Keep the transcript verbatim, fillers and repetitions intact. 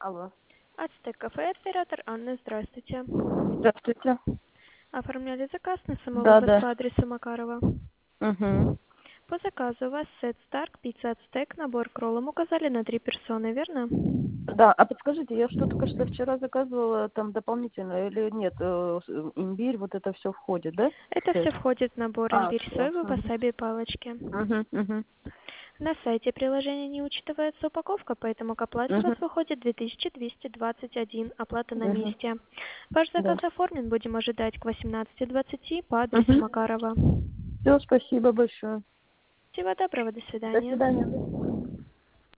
Алло. Ацтек кафе, оператор Анна, здравствуйте. Здравствуйте. Оформляли заказ на Да, самовывоз да. по адресу Макарова. Угу. По заказу у вас сет Старк, пицца Ацтек, набор к роллам указали на три персоны, верно? Да, а подскажите, я что только что вчера заказывала там дополнительно или нет, э, с- имбирь, вот это все входит, да? Это в сет? все входит в набор А, имбирь, все. соевый, Угу. васаби и палочки. Угу, угу. На сайте приложения не учитывается упаковка, поэтому к оплате у вас Угу. выходит две тысячи двести двадцать один, оплата на Угу. месте. Ваш Да. заказ оформлен, будем ожидать к восемнадцати двадцати по адресу Угу. Макарова. Все, спасибо большое. Всего доброго, до До свидания. свидания.